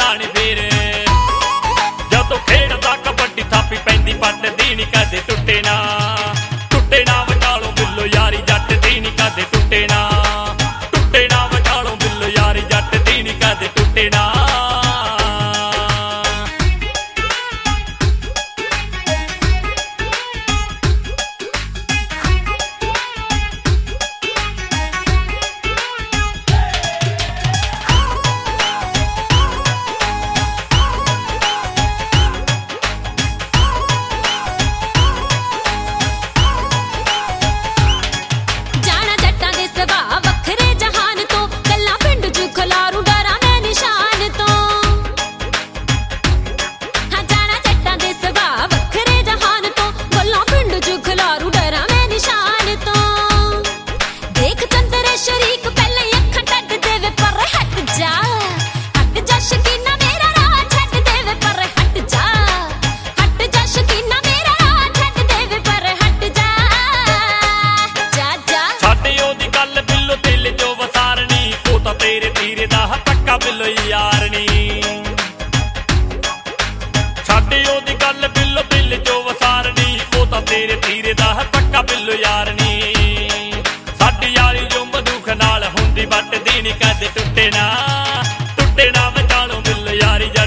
नी फिर जदों खेडदा कबड्डी थापी पैंदी पट दी नी कदे टुटे ना वटालों बिल्लो यारी जट दी नी कदे टुटे ना वटालों बिल्लो यारी जट दी नी कदे टुटे ना। बिल्लो यारनी छाड़े ओदी गल बिल्लो दिल जो वसारनी वो तां तेरे तीरे दा है पक्का बिल्लो यारनी साडी यारी जो बंदूक नाल हुंदी बट दी नी कदे टुटे ना वटालों बिल्लो यारी